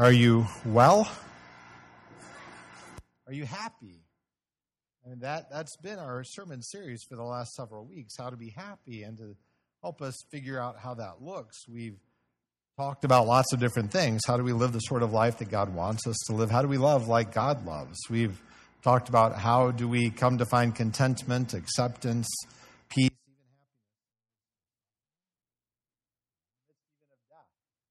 Are you well? Are you happy? And that's been our sermon series for the last several weeks, how to be happy. And to help us figure out how that looks, we've talked about lots of different things. How do we live the sort of life that God wants us to live? How do we love like God loves? We've talked about how do we come to find contentment, acceptance, peace, even happiness. Even of death.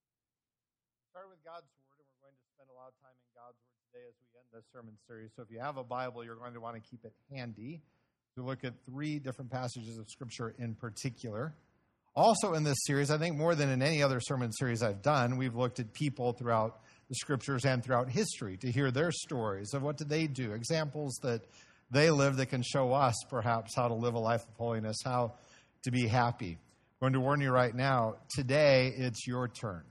Start with God's Word, and we're going to spend a lot of time in God's Word today as we end this sermon series. So if you have a Bible, you're going to want to keep it handy to look at 3 different passages of Scripture in particular. Also in this series, I think more than in any other sermon series I've done, we've looked at people throughout the Scriptures and throughout history to hear their stories of what did they do, examples that they lived that can show us perhaps how to live a life of holiness, how to be happy. I'm going to warn you right now, today it's your turn.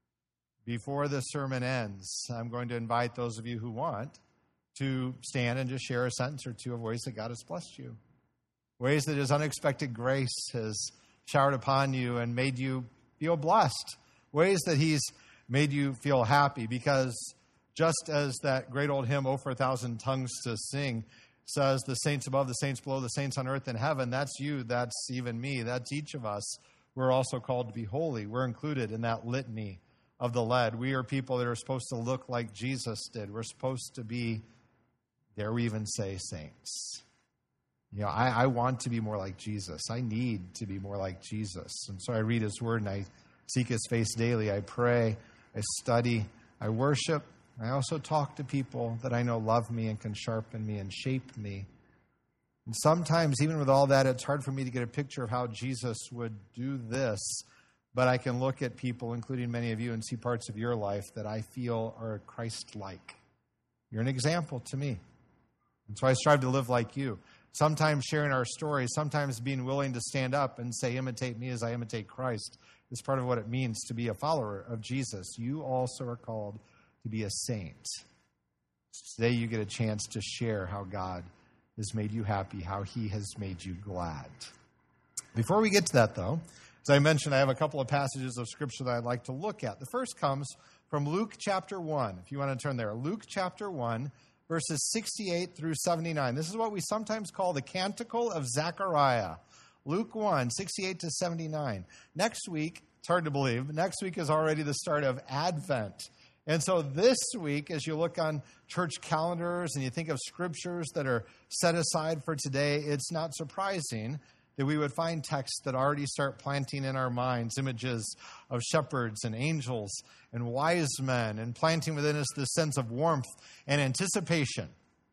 Before the sermon ends, I'm going to invite those of you who want to stand and just share a sentence or two of ways that God has blessed you, ways that His unexpected grace has showered upon you and made you feel blessed, ways that He's made you feel happy, because just as that great old hymn, "Oh, for a thousand tongues to sing," says, the saints above, the saints below, the saints on earth and heaven, that's you, that's even me, that's each of us. We're also called to be holy. We're included in that litany of the led. We are people that are supposed to look like Jesus did. We're supposed to be, dare we even say, saints. You know, I want to be more like Jesus. I need to be more like Jesus. And so I read His Word and I seek His face daily. I pray, I study, I worship. I also talk to people that I know love me and can sharpen me and shape me. And sometimes, even with all that, it's hard for me to get a picture of how Jesus would do this. But I can look at people, including many of you, and see parts of your life that I feel are Christ-like. You're an example to me. And so I strive to live like you. Sometimes sharing our stories, sometimes being willing to stand up and say, imitate me as I imitate Christ, is part of what it means to be a follower of Jesus. You also are called to be a saint. Today you get a chance to share how God has made you happy, how He has made you glad. Before we get to that, though, as I mentioned, I have a couple of passages of Scripture that I'd like to look at. The first comes from Luke chapter 1, if you want to turn there. Luke chapter 1, verses 68 through 79. This is what we sometimes call the Canticle of Zechariah. Luke 1, 68 to 79. Next week, it's hard to believe, but next week is already the start of Advent. And so this week, as you look on church calendars and you think of Scriptures that are set aside for today, it's not surprising that we would find texts that already start planting in our minds images of shepherds and angels and wise men, and planting within us this sense of warmth and anticipation.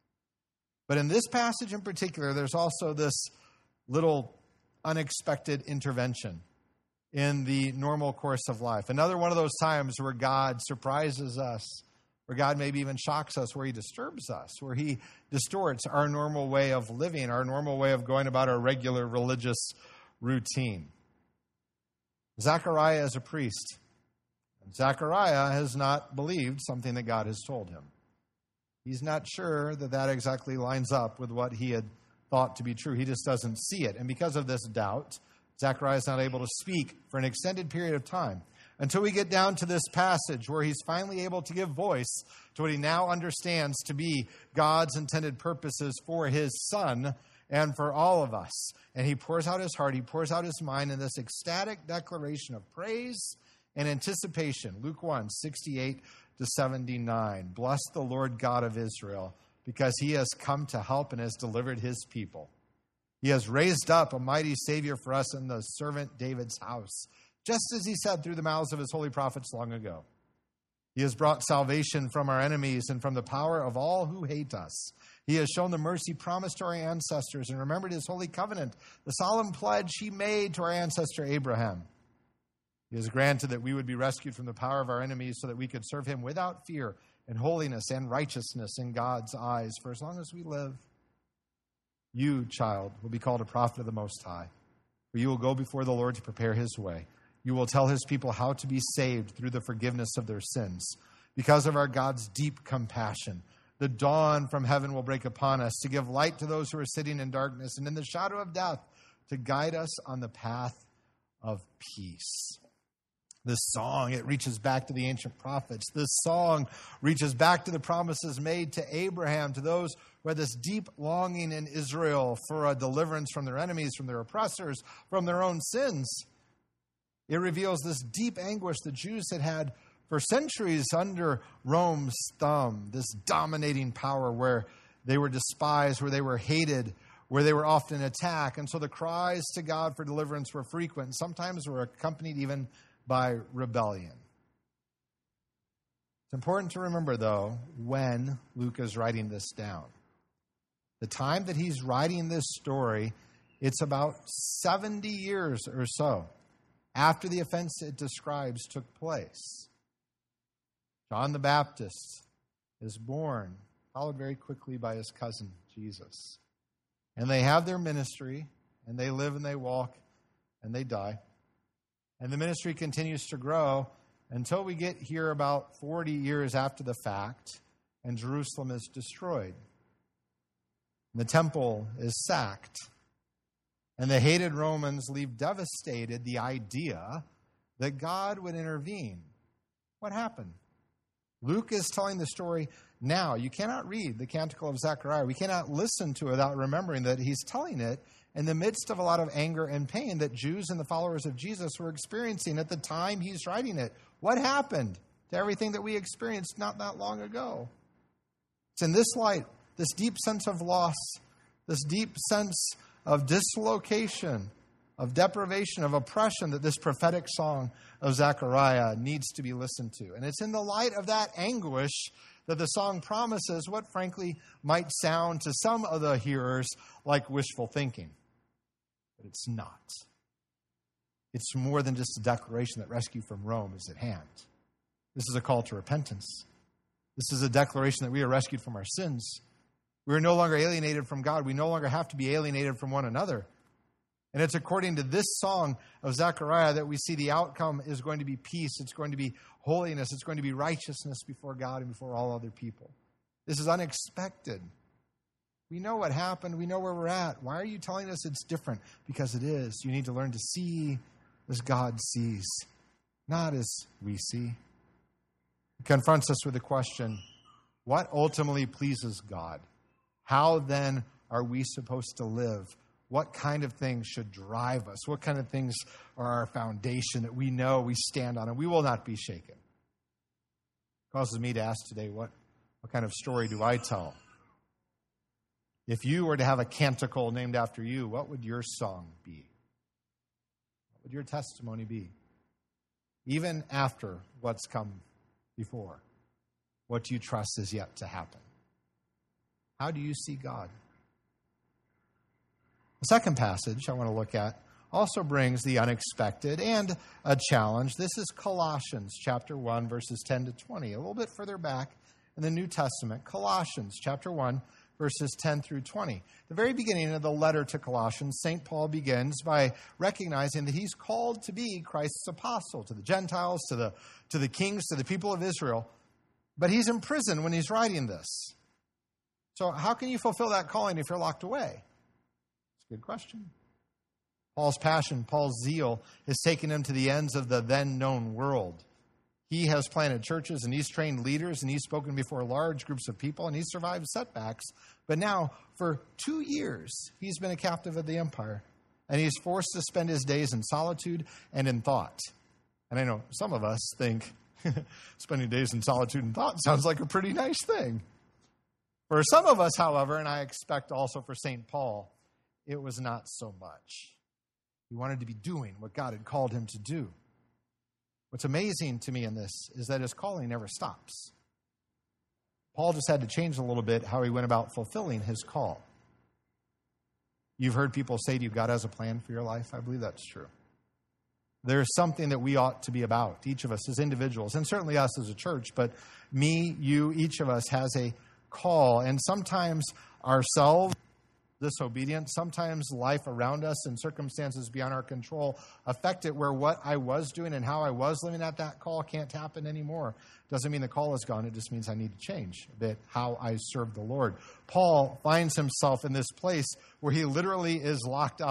But in this passage in particular, there's also this little unexpected intervention in the normal course of life. Another one of those times where God surprises us, where God maybe even shocks us, where He disturbs us, where He distorts our normal way of living, our normal way of going about our regular religious routine. Zechariah is a priest. And Zechariah has not believed something that God has told him. He's not sure that that exactly lines up with what he had thought to be true. He just doesn't see it. And because of this doubt, Zechariah is not able to speak for an extended period of time, until we get down to this passage where he's finally able to give voice to what he now understands to be God's intended purposes for his son and for all of us. And he pours out his heart, he pours out his mind in this ecstatic declaration of praise and anticipation. Luke 1, 68 to 79. Bless the Lord God of Israel, because He has come to help and has delivered His people. He has raised up a mighty Savior for us in the servant David's house, just as He said through the mouths of His holy prophets long ago. He has brought salvation from our enemies and from the power of all who hate us. He has shown the mercy promised to our ancestors and remembered His holy covenant, the solemn pledge He made to our ancestor Abraham. He has granted that we would be rescued from the power of our enemies so that we could serve Him without fear and holiness and righteousness in God's eyes for as long as we live. You, child, will be called a prophet of the Most High, for you will go before the Lord to prepare His way. You will tell His people how to be saved through the forgiveness of their sins. Because of our God's deep compassion, the dawn from heaven will break upon us to give light to those who are sitting in darkness and in the shadow of death, to guide us on the path of peace. This song, it reaches back to the ancient prophets. This song reaches back to the promises made to Abraham, to those who had this deep longing in Israel for a deliverance from their enemies, from their oppressors, from their own sins. It reveals this deep anguish the Jews had had for centuries under Rome's thumb, this dominating power where they were despised, where they were hated, where they were often attacked. And so the cries to God for deliverance were frequent, sometimes were accompanied even by rebellion. It's important to remember, though, when Luke is writing this down. The time that he's writing this story, it's about 70 years or so after the events it describes took place. John the Baptist is born, followed very quickly by his cousin, Jesus. And they have their ministry, and they live and they walk, and they die. And the ministry continues to grow until we get here about 40 years after the fact, and Jerusalem is destroyed. And the temple is sacked. And the hated Romans leave devastated the idea that God would intervene. What happened? Luke is telling the story now. You cannot read the Canticle of Zechariah. We cannot listen to it without remembering that he's telling it in the midst of a lot of anger and pain that Jews and the followers of Jesus were experiencing at the time he's writing it. What happened to everything that we experienced not that long ago? It's in this light, this deep sense of loss, this deep sense of dislocation, of deprivation, of oppression, that this prophetic song of Zechariah needs to be listened to. And it's in the light of that anguish that the song promises what frankly might sound to some of the hearers like wishful thinking. But it's not. It's more than just a declaration that rescue from Rome is at hand. This is a call to repentance. This is a declaration that we are rescued from our sins. We are no longer alienated from God. We no longer have to be alienated from one another. And it's according to this song of Zechariah that we see the outcome is going to be peace. It's going to be holiness. It's going to be righteousness before God and before all other people. This is unexpected. We know what happened. We know where we're at. Why are you telling us it's different? Because it is. You need to learn to see as God sees, not as we see. It confronts us with the question, what ultimately pleases God? How then are we supposed to live? What kind of things should drive us? What kind of things are our foundation that we know we stand on and we will not be shaken? It causes me to ask today, what kind of story do I tell? If you were to have a canticle named after you, what would your song be? What would your testimony be? Even after what's come before, what do you trust is yet to happen? How do you see God? The second passage I want to look at also brings the unexpected and a challenge. This is Colossians chapter 1, verses 10 to 20. A little bit further back in the New Testament, Colossians chapter 1, verses 10 through 20. The very beginning of the letter to Colossians, St. Paul begins by recognizing that he's called to be Christ's apostle to the Gentiles, to the kings, to the people of Israel. But he's in prison when he's writing this. So how can you fulfill that calling if you're locked away? It's a good question. Paul's passion, Paul's zeal has taken him to the ends of the then known world. He has planted churches and he's trained leaders and he's spoken before large groups of people and he's survived setbacks. But now, for 2 years, he's been a captive of the empire and he's forced to spend his days in solitude and in thought. And I know some of us think spending days in solitude and thought sounds like a pretty nice thing. For some of us, however, and I expect also for St. Paul, it was not so much. He wanted to be doing what God had called him to do. What's amazing to me in this is that his calling never stops. Paul just had to change a little bit how he went about fulfilling his call. You've heard people say to you, God has a plan for your life. I believe that's true. There's something that we ought to be about, each of us as individuals, and certainly us as a church, but me, you, each of us has a call, and sometimes ourselves disobedience, sometimes life around us and circumstances beyond our control affect it where what I was doing and how I was living at that call can't happen anymore. Doesn't mean the call is gone. It just means I need to change a bit how I serve the Lord. Paul finds himself in this place where he literally is locked up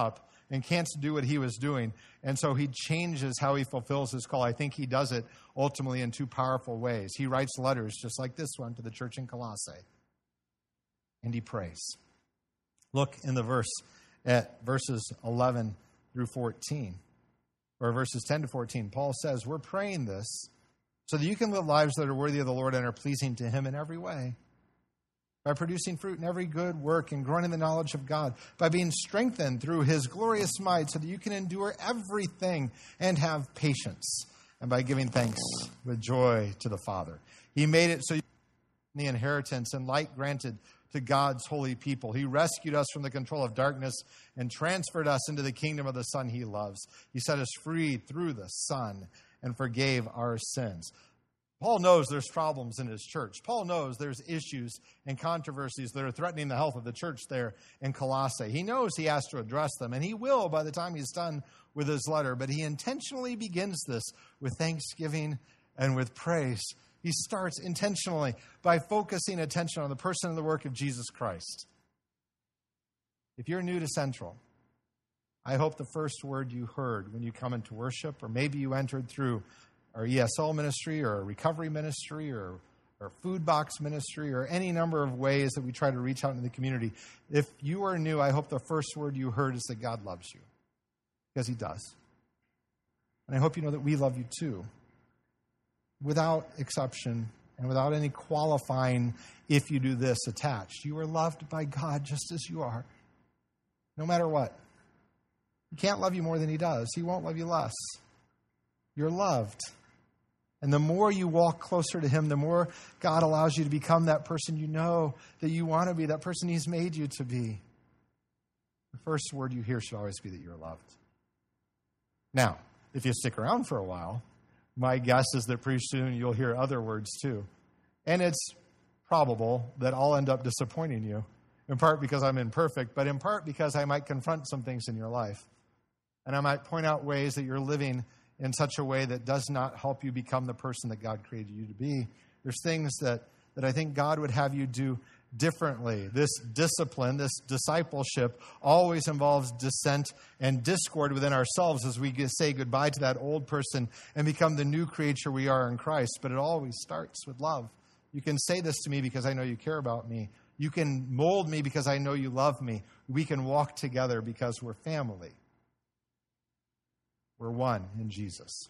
and can't do what he was doing. And so he changes how he fulfills his call. I think he does it ultimately in two powerful ways. He writes letters just like this one to the church in Colossae, and he prays. Look in the verse at verses 11 through 14, or verses 10 to 14. Paul says, we're praying this so that you can live lives that are worthy of the Lord and are pleasing to him in every way, by producing fruit in every good work and growing in the knowledge of God, by being strengthened through his glorious might so that you can endure everything and have patience, and by giving thanks with joy to the Father. He made it so you the inheritance and light granted to God's holy people. He rescued us from the control of darkness and transferred us into the kingdom of the Son he loves. He set us free through the Son and forgave our sins. Paul knows there's problems in his church. Paul knows there's issues and controversies that are threatening the health of the church there in Colossae. He knows he has to address them, and he will by the time he's done with his letter. But he intentionally begins this with thanksgiving and with praise. He starts intentionally by focusing attention on the person and the work of Jesus Christ. If you're new to Central, I hope the first word you heard when you come into worship, or maybe you entered through our ESL ministry or a recovery ministry or food box ministry or any number of ways that we try to reach out into the community. If you are new, I hope the first word you heard is that God loves you, because he does. And I hope you know that we love you too, without exception and without any qualifying if you do this attached. You are loved by God just as you are, no matter what. He can't love you more than he does. He won't love you less. You're loved. And the more you walk closer to him, the more God allows you to become that person you know that you want to be, that person he's made you to be. The first word you hear should always be that you're loved. Now, if you stick around for a while, my guess is that pretty soon you'll hear other words too. And it's probable that I'll end up disappointing you, in part because I'm imperfect, but in part because I might confront some things in your life. And I might point out ways that you're living in such a way that does not help you become the person that God created you to be. There's things that I think God would have you do differently. This discipline, this discipleship, always involves dissent and discord within ourselves as we say goodbye to that old person and become the new creature we are in Christ. But it always starts with love. You can say this to me because I know you care about me. You can mold me because I know you love me. We can walk together because we're family. We're one in Jesus.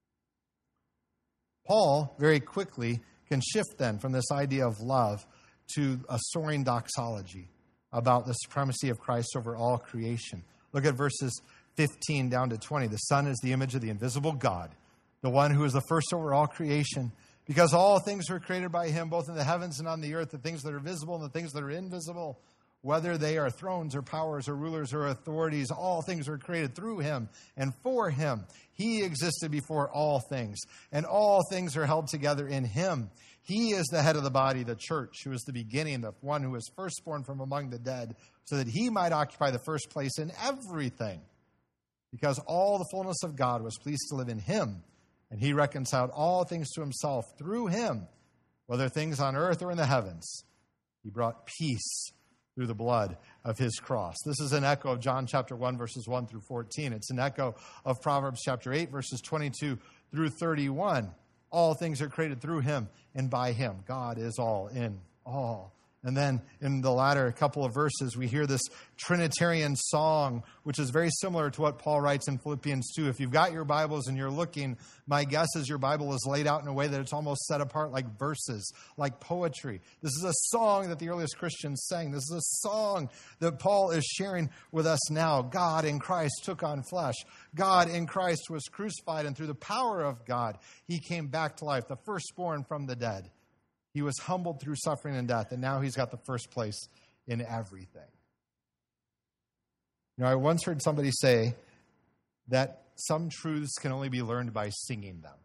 Paul very quickly can shift then from this idea of love to a soaring doxology about the supremacy of Christ over all creation. Look at verses 15 down to 20. The Son is the image of the invisible God, the one who is the first over all creation, because all things were created by him, both in the heavens and on the earth, the things that are visible and the things that are invisible. Whether they are thrones or powers or rulers or authorities, all things were created through him and for him. He existed before all things, and all things are held together in him. He is the head of the body, the church, who is the beginning, the one who was firstborn from among the dead, so that he might occupy the first place in everything. Because all the fullness of God was pleased to live in him, and he reconciled all things to himself through him, whether things on earth or in the heavens. He brought peace through the blood of his cross. This is an echo of John chapter 1, verses 1 through 14. It's an echo of Proverbs chapter 8, verses 22 through 31. All things are created through him and by him. God is all in all. And then in the latter couple of verses, we hear this Trinitarian song, which is very similar to what Paul writes in Philippians 2. If you've got your Bibles and you're looking, my guess is your Bible is laid out in a way that it's almost set apart like verses, like poetry. This is a song that the earliest Christians sang. This is a song that Paul is sharing with us now. God in Christ took on flesh. God in Christ was crucified, and through the power of God, he came back to life, the firstborn from the dead. He was humbled through suffering and death, and now he's got the first place in everything. You know, I once heard somebody say that some truths can only be learned by singing them.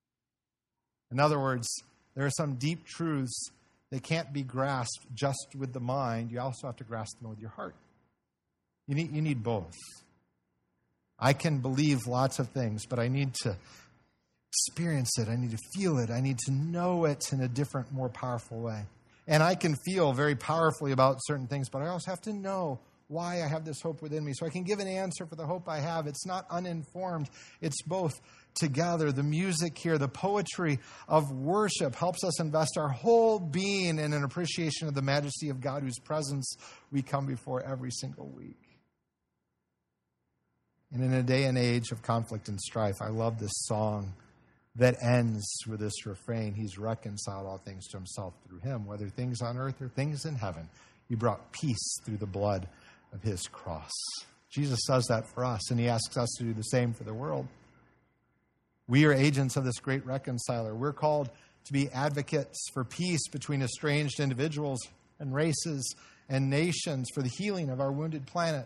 In other words, there are some deep truths that can't be grasped just with the mind. You also have to grasp them with your heart. You need both. I can believe lots of things, but I need to experience it. I need to feel it. I need to know it in a different, more powerful way. And I can feel very powerfully about certain things, but I also have to know why I have this hope within me, so I can give an answer for the hope I have. It's not uninformed. It's both together. The music here, the poetry of worship helps us invest our whole being in an appreciation of the majesty of God, whose presence we come before every single week. And in a day and age of conflict and strife, I love this song that ends with this refrain: He's reconciled all things to himself through him, whether things on earth or things in heaven. He brought peace through the blood of his cross. Jesus does that for us, and he asks us to do the same for the world. We are agents of this great reconciler. We're called to be advocates for peace between estranged individuals and races and nations, for the healing of our wounded planet.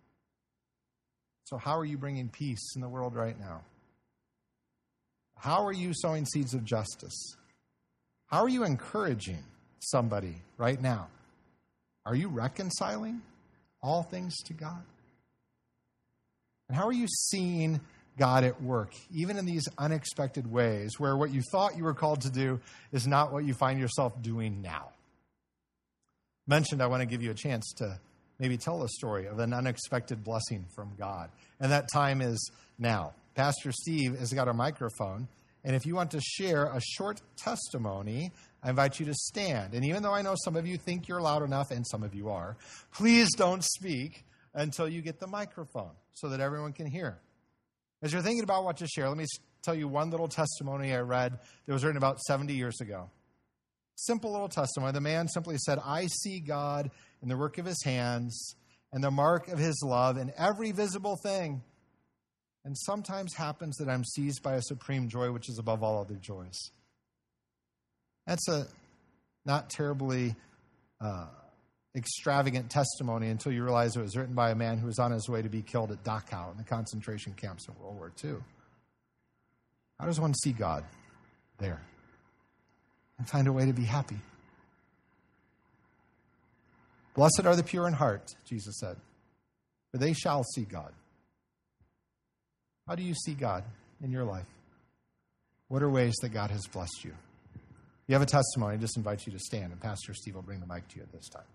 So how are you bringing peace in the world right now? How are you sowing seeds of justice? How are you encouraging somebody right now? Are you reconciling all things to God? And how are you seeing God at work, even in these unexpected ways, where what you thought you were called to do is not what you find yourself doing now? Mentioned, I want to give you a chance to maybe tell a story of an unexpected blessing from God. And that time is now. Pastor Steve has got a microphone, and if you want to share a short testimony, I invite you to stand. And even though I know some of you think you're loud enough, and some of you are, please don't speak until you get the microphone so that everyone can hear. As you're thinking about what to share, let me tell you one little testimony I read that was written about 70 years ago. Simple little testimony. The man simply said, I see God in the work of his hands and the mark of his love in every visible thing. And sometimes happens that I'm seized by a supreme joy, which is above all other joys. That's a not terribly extravagant testimony until you realize it was written by a man who was on his way to be killed at Dachau in the concentration camps in World War II. How does one see God there and find a way to be happy? Blessed are the pure in heart, Jesus said, for they shall see God. How do you see God in your life? What are ways that God has blessed you? If you have a testimony, I just invite you to stand, and Pastor Steve will bring the mic to you at this time.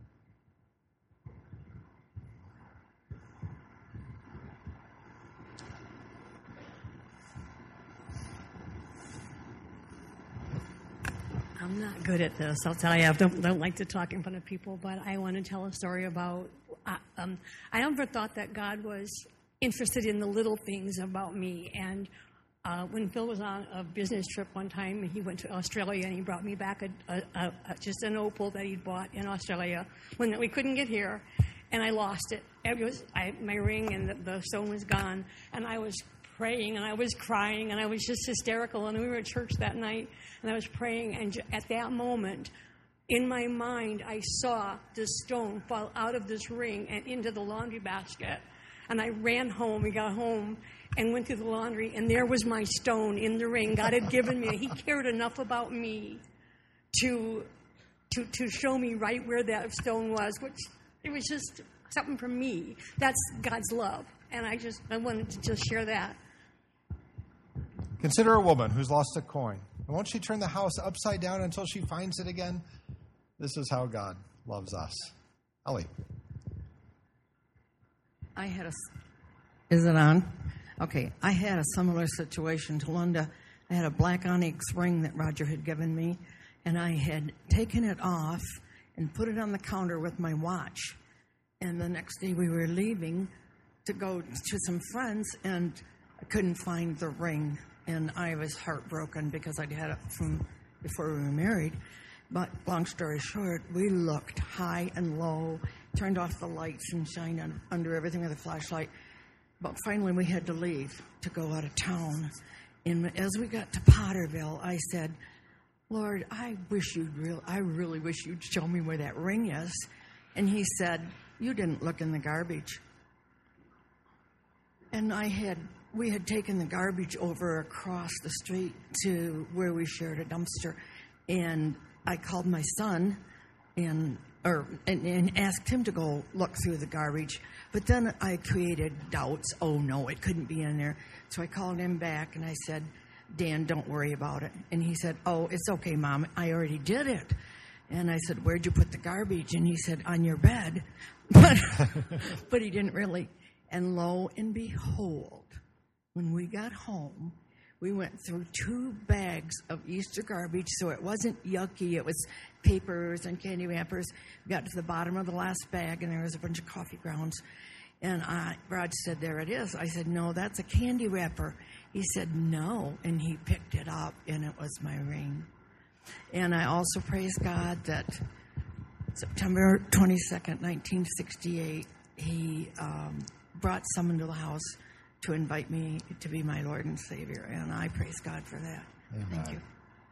I'm not good at this. I'll tell you, I don't like to talk in front of people, but I want to tell a story about, I never thought that God was interested in the little things about me. And when Phil was on a business trip one time, he went to Australia and he brought me back just an opal that he'd bought in Australia when we couldn't get here, and I lost it. It was my ring, and the stone was gone, and I was praying, and I was crying, and I was just hysterical. And we were at church that night, and I was praying, and at that moment, in my mind, I saw this stone fall out of this ring and into the laundry basket. And I ran home. We got home and went to the laundry, and there was my stone in the ring God had given me. He cared enough about me to show me right where that stone was, which it was just something for me. That's God's love. And I wanted to just share that. Consider a woman who's lost a coin. And won't she turn the house upside down until she finds it again? This is how God loves us. Ellie. Is it on? Okay. I had a similar situation to Linda. I had a black onyx ring that Roger had given me, and I had taken it off and put it on the counter with my watch. And the next day we were leaving to go to some friends, and I couldn't find the ring. And I was heartbroken because I'd had it from before we were married. But long story short, we looked high and low, turned off the lights and shined under everything with a flashlight. But finally we had to leave to go out of town. And as we got to Potterville, I said, Lord, I really wish you'd show me where that ring is. And he said, you didn't look in the garbage. And we had taken the garbage over across the street to where we shared a dumpster. And I called my son and asked him to go look through the garbage. But then I created doubts. Oh, no, it couldn't be in there. So I called him back and I said, Dan, don't worry about it. And he said, oh, it's okay, Mom. I already did it. And I said, where'd you put the garbage? And he said, on your bed. But he didn't really. And lo and behold, when we got home, we went through 2 bags of Easter garbage, so it wasn't yucky. It was papers and candy wrappers. We got to the bottom of the last bag, and there was a bunch of coffee grounds. And Rod said, there it is. I said, no, that's a candy wrapper. He said, no, and he picked it up, and it was my ring. And I also praise God that September 22nd, 1968, he brought someone to the house to invite me to be my Lord and Savior, and I praise God for that. Amen. Thank you.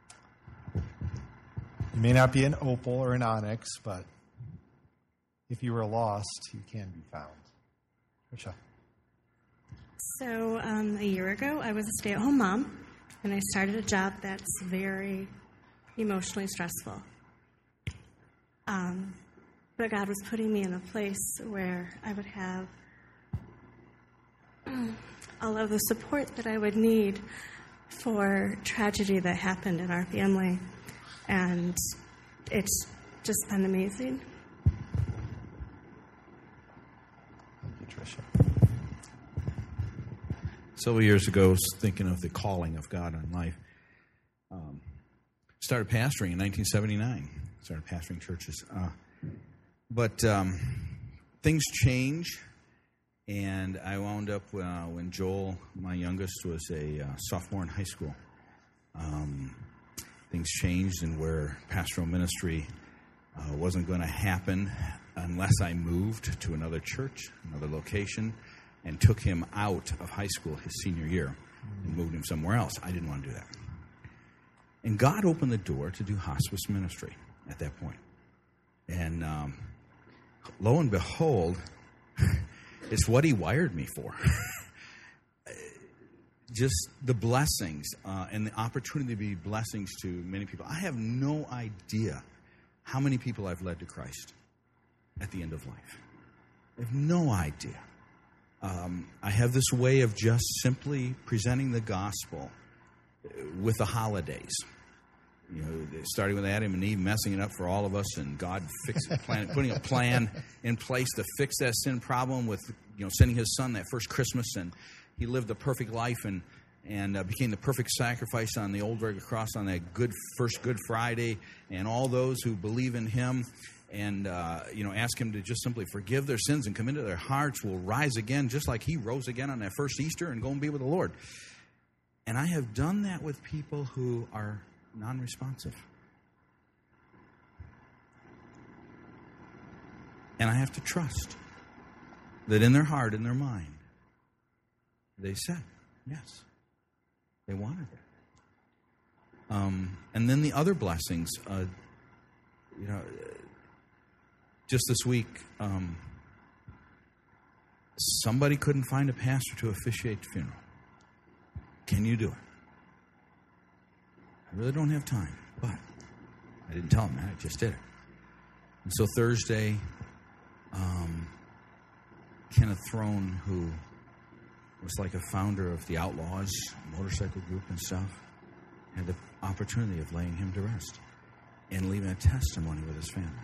You may not be an opal or an onyx, but if you were lost, you can be found. Tricia. So a year ago, I was a stay-at-home mom, and I started a job that's very emotionally stressful. But God was putting me in a place where I would have all of the support that I would need for tragedy that happened in our family. And it's just been amazing. Thank you, Tricia. Several years ago, I was thinking of the calling of God on life. Started pastoring in 1979. Started pastoring churches. But things change, and I wound up when Joel, my youngest, was a sophomore in high school. Things changed, and where pastoral ministry wasn't going to happen unless I moved to another church, another location, and took him out of high school his senior year and moved him somewhere else. I didn't want to do that. And God opened the door to do hospice ministry at that point. And lo and behold, it's what he wired me for. Just the blessings and the opportunity to be blessings to many people. I have no idea how many people I've led to Christ at the end of life. I have no idea. I have this way of just simply presenting the gospel with the holidays. You know, starting with Adam and Eve messing it up for all of us, and God putting a plan in place to fix that sin problem with, sending His Son that first Christmas, and He lived a perfect life and became the perfect sacrifice on the old rugged cross on that first Good Friday, and all those who believe in Him and ask Him to just simply forgive their sins and come into their hearts will rise again, just like He rose again on that first Easter, and go and be with the Lord. And I have done that with people who are non-responsive. And I have to trust that in their heart, in their mind, they said yes. They wanted it. And then the other blessings, just this week, somebody couldn't find a pastor to officiate the funeral. Can you do it? I really don't have time, but I didn't tell him that. I just did it. And so Thursday, Kenneth Throne, who was like a founder of the Outlaws motorcycle group and stuff, had the opportunity of laying him to rest and leaving a testimony with his family.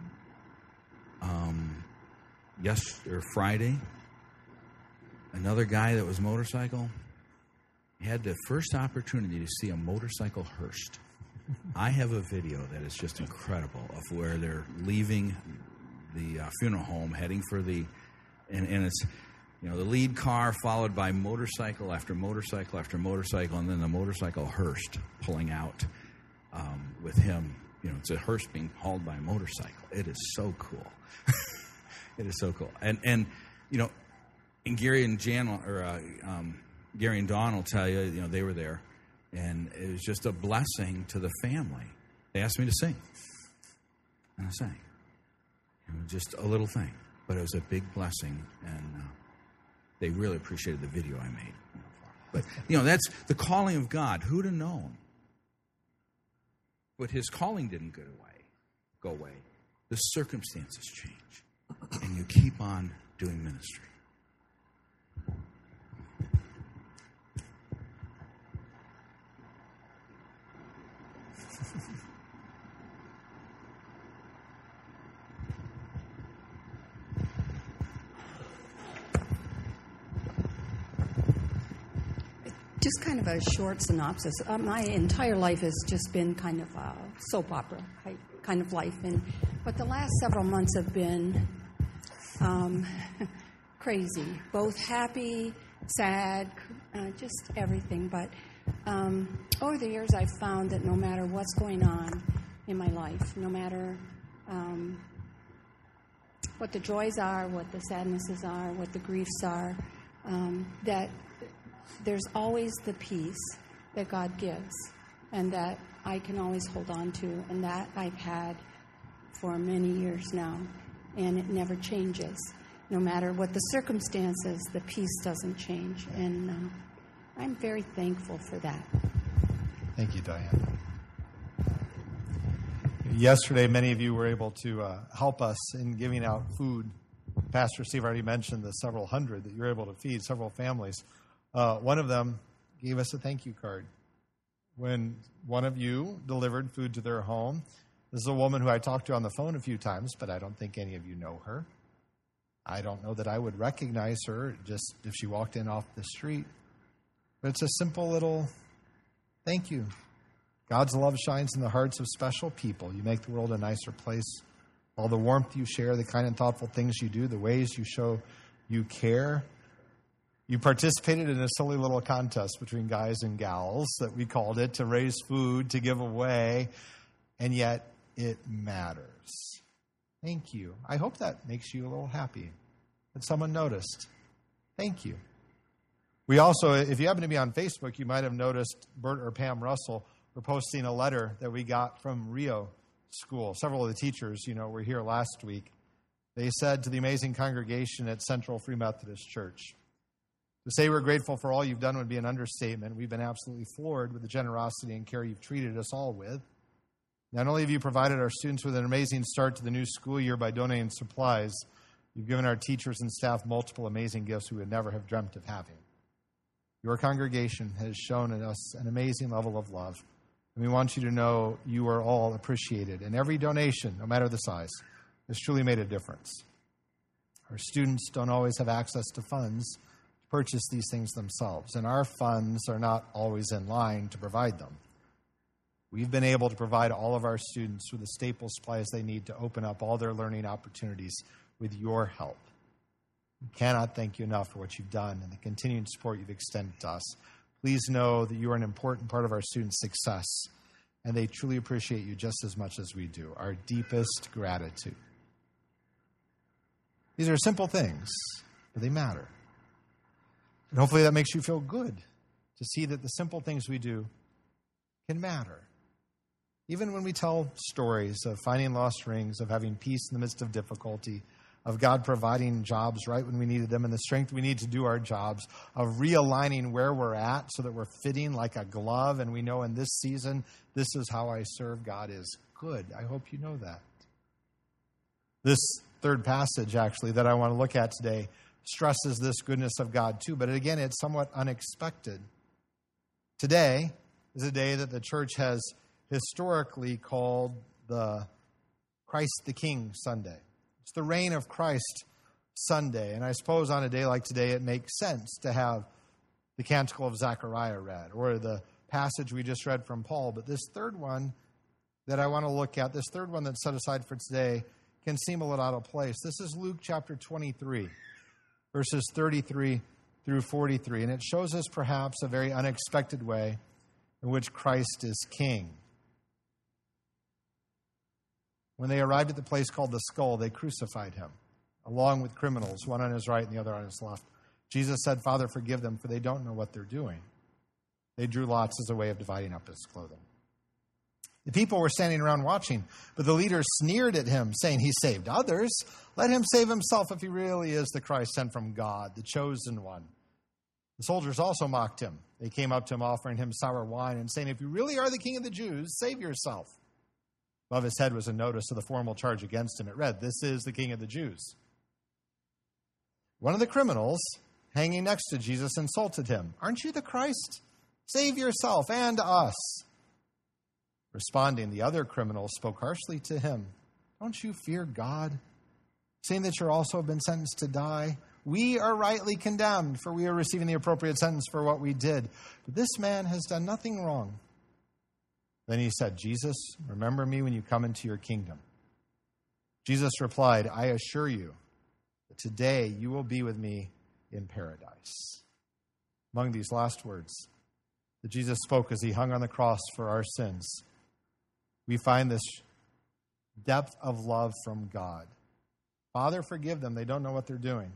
Mm-hmm. Friday, another guy that was motorcycle had the first opportunity to see a motorcycle hearse. I have a video that is just incredible of where they're leaving the funeral home, heading for and it's, the lead car followed by motorcycle after motorcycle after motorcycle, and then the motorcycle hearse pulling out with him. It's a hearse being hauled by a motorcycle. It is so cool. It is so cool. And Gary and Gary and Dawn will tell you, they were there, and it was just a blessing to the family. They asked me to sing, and I sang. Just a little thing, but it was a big blessing, and they really appreciated the video I made. But, that's the calling of God. Who'd have known? But His calling didn't go away. The circumstances change, and you keep on doing ministry. Just kind of a short synopsis. My entire life has just been kind of a soap opera kind of life, but the last several months have been crazy, both happy, sad, just everything. But over the years, I've found that no matter what's going on in my life, no matter what the joys are, what the sadnesses are, what the griefs are, that there's always the peace that God gives and that I can always hold on to, and that I've had for many years now, and it never changes. No matter what the circumstances, the peace doesn't change, and I'm very thankful for that. Thank you, Diane. Yesterday, many of you were able to help us in giving out food. Pastor Steve already mentioned the several hundred that you were able to feed, several families. One of them gave us a thank you card. When one of you delivered food to their home, this is a woman who I talked to on the phone a few times, but I don't think any of you know her. I don't know that I would recognize her just if she walked in off the street. But it's a simple little thank you. God's love shines in the hearts of special people. You make the world a nicer place. All the warmth you share, the kind and thoughtful things you do, the ways you show you care. You participated in a silly little contest between guys and gals that we called it, to raise food, to give away, and yet it matters. Thank you. I hope that makes you a little happy that someone noticed. Thank you. We also, if you happen to be on Facebook, you might have noticed Bert or Pam Russell were posting a letter that we got from Rio School. Several of the teachers, were here last week. They said to the amazing congregation at Central Free Methodist Church, to say we're grateful for all you've done would be an understatement. We've been absolutely floored with the generosity and care you've treated us all with. Not only have you provided our students with an amazing start to the new school year by donating supplies, you've given our teachers and staff multiple amazing gifts we would never have dreamt of having. Your congregation has shown us an amazing level of love, and we want you to know you are all appreciated. And every donation, no matter the size, has truly made a difference. Our students don't always have access to funds to purchase these things themselves, and our funds are not always in line to provide them. We've been able to provide all of our students with the staple supplies they need to open up all their learning opportunities with your help. We cannot thank you enough for what you've done and the continued support you've extended to us. Please know that you are an important part of our students' success, and they truly appreciate you just as much as we do. Our deepest gratitude. These are simple things, but they matter. And hopefully that makes you feel good to see that the simple things we do can matter. Even when we tell stories of finding lost rings, of having peace in the midst of difficulty, of God providing jobs right when we needed them and the strength we need to do our jobs, of realigning where we're at so that we're fitting like a glove and we know in this season, this is how I serve God is good. I hope you know that. This third passage, actually, that I want to look at today stresses this goodness of God too, but again, it's somewhat unexpected. Today is a day that the church has historically called the Christ the King Sunday. It's the reign of Christ Sunday. And I suppose on a day like today, it makes sense to have the Canticle of Zechariah read or the passage we just read from Paul. But this third one that I want to look at, this third one that's set aside for today, can seem a little out of place. This is Luke chapter 23, verses 33 through 43. And it shows us perhaps a very unexpected way in which Christ is king. When they arrived at the place called the Skull, they crucified him, along with criminals, one on his right and the other on his left. Jesus said, "Father, forgive them, for they don't know what they're doing." They drew lots as a way of dividing up his clothing. The people were standing around watching, but the leaders sneered at him, saying, "He saved others. Let him save himself if he really is the Christ sent from God, the chosen one." The soldiers also mocked him. They came up to him, offering him sour wine and saying, "If you really are the King of the Jews, save yourself." Above his head was a notice of the formal charge against him. It read, "This is the King of the Jews." One of the criminals hanging next to Jesus insulted him. "Aren't you the Christ? Save yourself and us." Responding, the other criminal spoke harshly to him. "Don't you fear God, seeing that you're also been sentenced to die? We are rightly condemned, for we are receiving the appropriate sentence for what we did. But this man has done nothing wrong." Then he said, "Jesus, remember me when you come into your kingdom." Jesus replied, "I assure you that today you will be with me in paradise." Among these last words that Jesus spoke as he hung on the cross for our sins, we find this depth of love from God. "Father, forgive them. They don't know what they're doing.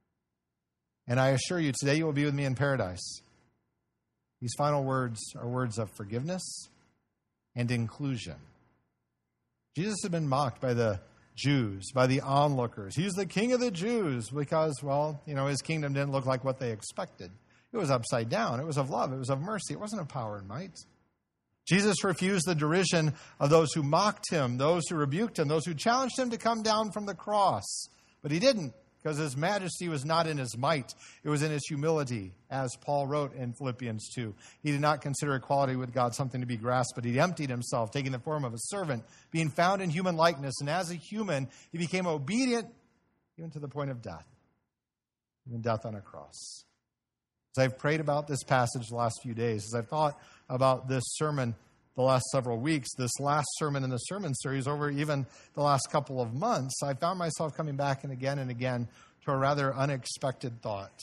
And I assure you, today you will be with me in paradise." These final words are words of forgiveness and inclusion. Jesus had been mocked by the Jews, by the onlookers. He's the king of the Jews because, his kingdom didn't look like what they expected. It was upside down. It was of love. It was of mercy. It wasn't of power and might. Jesus refused the derision of those who mocked him, those who rebuked him, those who challenged him to come down from the cross. But he didn't, because his majesty was not in his might. It was in his humility, as Paul wrote in Philippians 2. He did not consider equality with God something to be grasped, but he emptied himself, taking the form of a servant, being found in human likeness. And as a human, he became obedient even to the point of death, even death on a cross. As I've prayed about this passage the last few days, as I've thought about this sermon the last several weeks, this last sermon in the sermon series over even the last couple of months, I found myself coming back and again to a rather unexpected thought.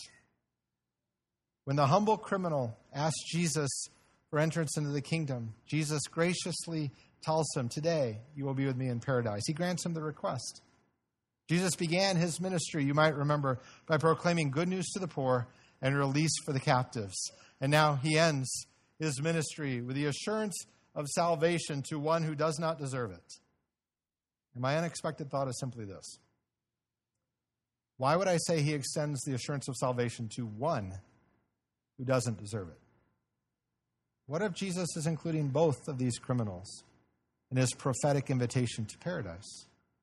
When the humble criminal asked Jesus for entrance into the kingdom, Jesus graciously tells him, "Today you will be with me in paradise." He grants him the request. Jesus began his ministry, you might remember, by proclaiming good news to the poor and release for the captives. And now he ends his ministry with the assurance of salvation to one who does not deserve it. And my unexpected thought is simply this. Why would I say he extends the assurance of salvation to one who doesn't deserve it? What if Jesus is including both of these criminals in his prophetic invitation to paradise?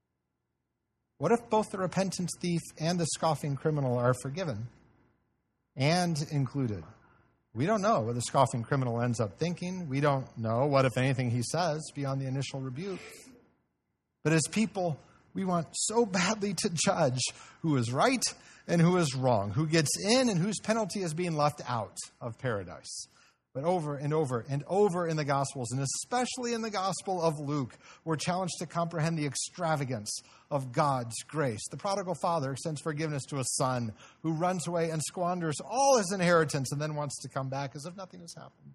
What if both the repentant thief and the scoffing criminal are forgiven and included? We don't know what the scoffing criminal ends up thinking. We don't know what, if anything, he says beyond the initial rebuke. But as people, we want so badly to judge who is right and who is wrong, who gets in and whose penalty is being left out of paradise. But over and over and over in the Gospels, and especially in the Gospel of Luke, we're challenged to comprehend the extravagance of God's grace. The prodigal father extends forgiveness to a son who runs away and squanders all his inheritance and then wants to come back as if nothing has happened.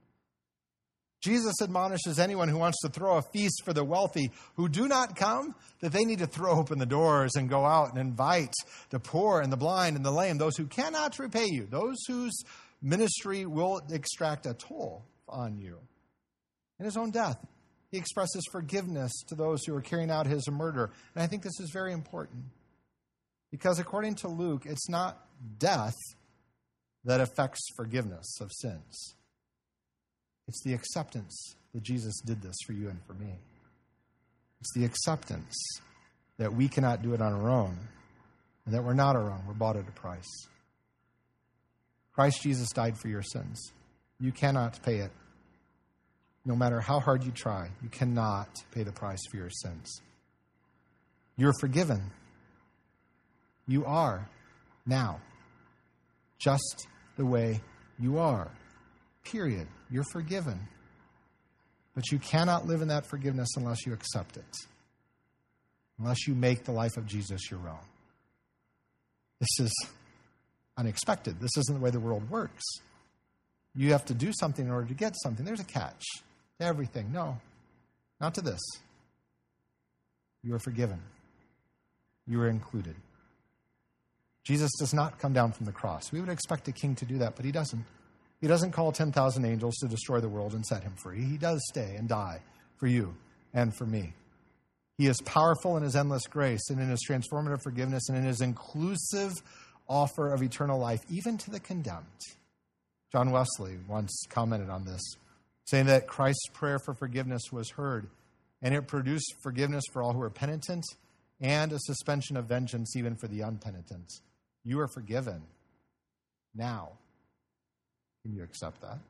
Jesus admonishes anyone who wants to throw a feast for the wealthy who do not come, that they need to throw open the doors and go out and invite the poor and the blind and the lame, those who cannot repay you, those whose ministry will extract a toll on you. In his own death, he expresses forgiveness to those who are carrying out his murder. And I think this is very important because according to Luke, it's not death that affects forgiveness of sins. It's the acceptance that Jesus did this for you and for me. It's the acceptance that we cannot do it on our own and that we're not our own. We're bought at a price. Christ Jesus died for your sins. You cannot pay it. No matter how hard you try, you cannot pay the price for your sins. You're forgiven. You are now just the way you are. Period. You're forgiven. But you cannot live in that forgiveness unless you accept it. Unless you make the life of Jesus your own. This is unexpected. This isn't the way the world works. You have to do something in order to get something. There's a catch to everything. No, not to this. You are forgiven. You are included. Jesus does not come down from the cross. We would expect a king to do that, but he doesn't. He doesn't call 10,000 angels to destroy the world and set him free. He does stay and die for you and for me. He is powerful in his endless grace and in his transformative forgiveness and in his inclusive offer of eternal life, even to the condemned. John Wesley once commented on this, saying that Christ's prayer for forgiveness was heard, and it produced forgiveness for all who are penitent and a suspension of vengeance even for the unpenitent. You are forgiven now. Can you accept that?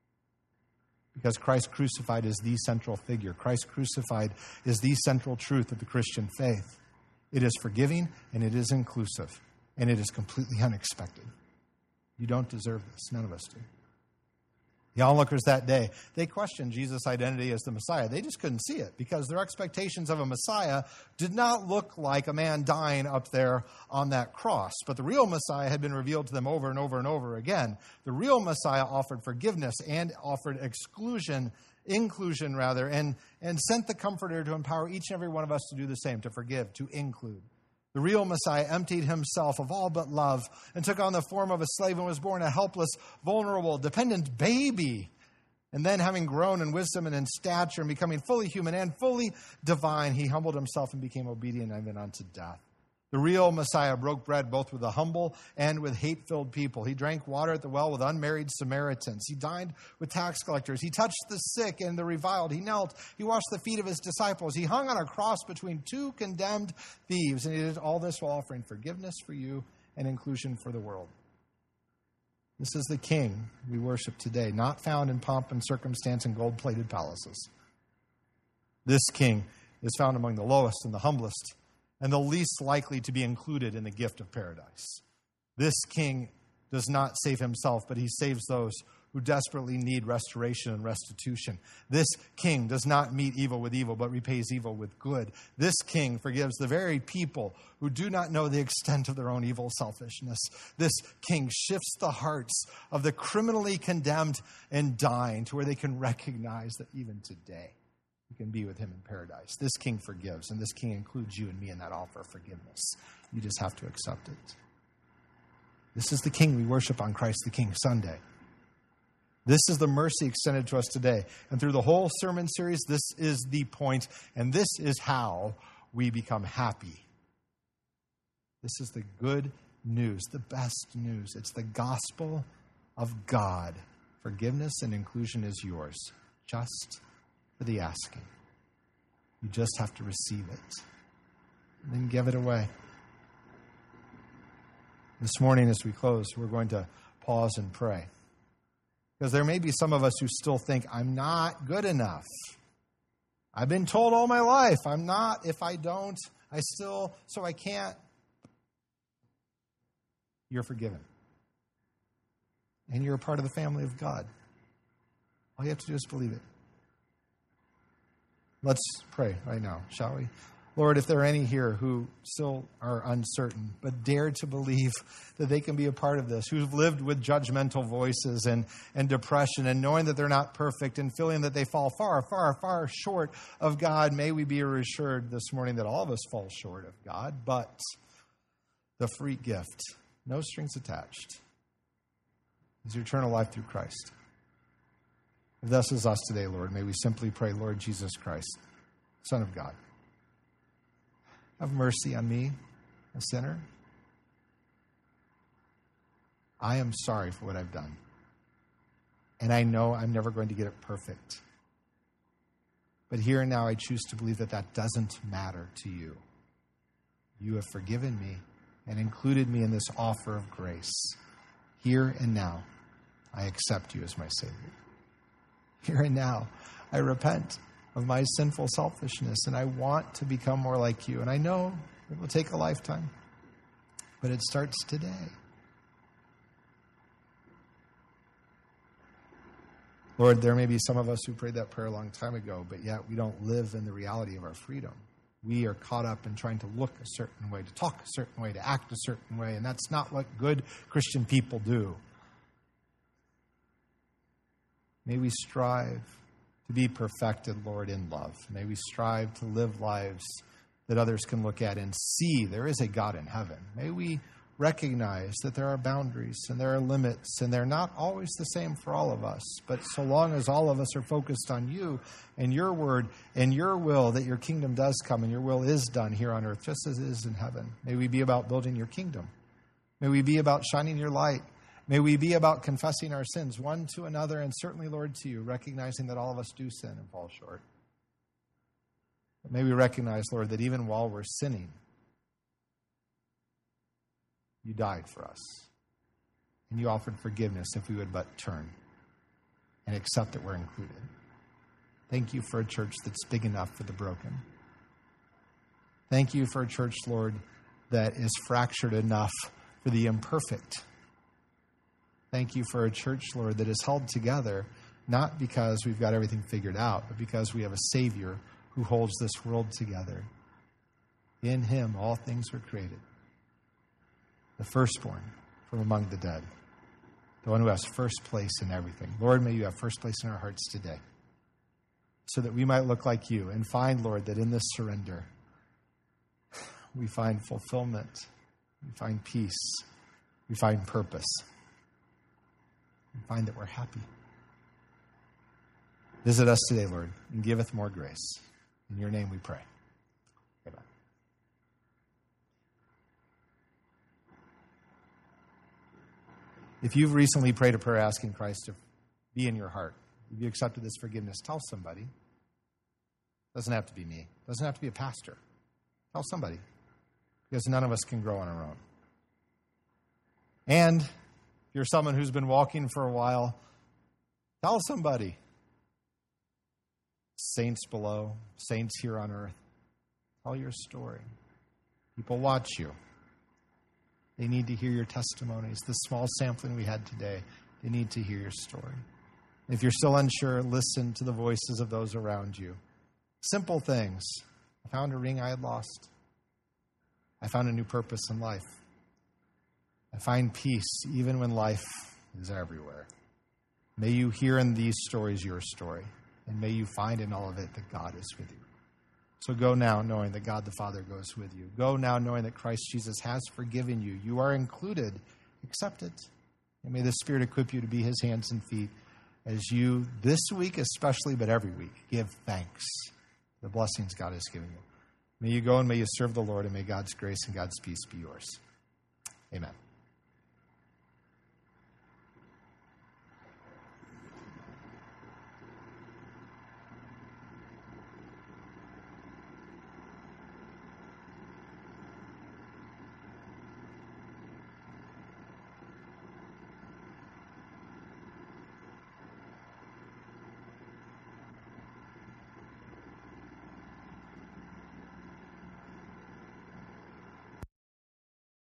Because Christ crucified is the central figure. Christ crucified is the central truth of the Christian faith. It is forgiving and it is inclusive. and it is completely unexpected. You don't deserve this. None of us do. The onlookers that day, they questioned Jesus' identity as the Messiah. They just couldn't see it because their expectations of a Messiah did not look like a man dying up there on that cross. But the real Messiah had been revealed to them over and over and over again. The real Messiah offered forgiveness and offered inclusion, and sent the Comforter to empower each and every one of us to do the same, to forgive, to include. The real Messiah emptied himself of all but love and took on the form of a slave and was born a helpless, vulnerable, dependent baby. And then, having grown in wisdom and in stature and becoming fully human and fully divine, he humbled himself and became obedient even unto death. The real Messiah broke bread both with the humble and with hate-filled people. He drank water at the well with unmarried Samaritans. He dined with tax collectors. He touched the sick and the reviled. He knelt. He washed the feet of his disciples. He hung on a cross between two condemned thieves. And he did all this while offering forgiveness for you and inclusion for the world. This is the King we worship today, not found in pomp and circumstance and gold-plated palaces. This King is found among the lowest and the humblest, and the least likely to be included in the gift of paradise. This King does not save himself, but he saves those who desperately need restoration and restitution. This King does not meet evil with evil, but repays evil with good. This King forgives the very people who do not know the extent of their own evil selfishness. This King shifts the hearts of the criminally condemned and dying to where they can recognize that even today, you can be with him in paradise. This King forgives, and this King includes you and me in that offer of forgiveness. You just have to accept it. This is the King we worship on Christ the King Sunday. This is the mercy extended to us today. And through the whole sermon series, this is the point, and this is how we become happy. This is the good news, the best news. It's the gospel of God. Forgiveness and inclusion is yours, just for the asking. You just have to receive it and then give it away. This morning as we close, we're going to pause and pray. Because there may be some of us who still think, I'm not good enough. I've been told all my life, I'm not, if I don't, so I can't. You're forgiven. And you're a part of the family of God. All you have to do is believe it. Let's pray right now, shall we? Lord, if there are any here who still are uncertain, but dare to believe that they can be a part of this, who've lived with judgmental voices and depression and knowing that they're not perfect and feeling that they fall far, far, far short of God, may we be reassured this morning that all of us fall short of God, but the free gift, no strings attached, is eternal life through Christ. If this is us today, Lord, may we simply pray, Lord Jesus Christ, Son of God, have mercy on me, a sinner. I am sorry for what I've done. And I know I'm never going to get it perfect. But here and now I choose to believe that that doesn't matter to you. You have forgiven me and included me in this offer of grace. Here and now, I accept you as my Savior. Here and now, I repent of my sinful selfishness, and I want to become more like you. And I know it will take a lifetime, but it starts today. Lord, there may be some of us who prayed that prayer a long time ago, but yet we don't live in the reality of our freedom. We are caught up in trying to look a certain way, to talk a certain way, to act a certain way, and that's not what good Christian people do. May we strive to be perfected, Lord, in love. May we strive to live lives that others can look at and see there is a God in heaven. May we recognize that there are boundaries and there are limits, and they're not always the same for all of us. But so long as all of us are focused on you and your word and your will, that your kingdom does come and your will is done here on earth just as it is in heaven. May we be about building your kingdom. May we be about shining your light. May we be about confessing our sins one to another, and certainly, Lord, to you, recognizing that all of us do sin and fall short. But may we recognize, Lord, that even while we're sinning, you died for us. And you offered forgiveness if we would but turn and accept that we're included. Thank you for a church that's big enough for the broken. Thank you for a church, Lord, that is fractured enough for the imperfect. Thank you for a church, Lord, that is held together, not because we've got everything figured out, but because we have a Savior who holds this world together. In him, all things were created. The firstborn from among the dead. The one who has first place in everything. Lord, may you have first place in our hearts today, so that we might look like you and find, Lord, that in this surrender, we find fulfillment, we find peace, we find purpose, we find that we're happy. Visit us today, Lord, and giveth more grace. In your name we pray. Amen. If you've recently prayed a prayer asking Christ to be in your heart, if you accepted this forgiveness, tell somebody. It doesn't have to be me. It doesn't have to be a pastor. Tell somebody, because none of us can grow on our own. And if you're someone who's been walking for a while, tell somebody. Saints below, saints here on earth, tell your story. People watch you. They need to hear your testimonies. The small sampling we had today, they need to hear your story. If you're still unsure, listen to the voices of those around you. Simple things. I found a ring I had lost. I found a new purpose in life. I find peace even when life is everywhere. May you hear in these stories your story, and may you find in all of it that God is with you. So go now knowing that God the Father goes with you. Go now knowing that Christ Jesus has forgiven you. You are included. Accept it. And may the Spirit equip you to be his hands and feet as you, this week especially, but every week, give thanks for the blessings God has given you. May you go and may you serve the Lord, and may God's grace and God's peace be yours. Amen.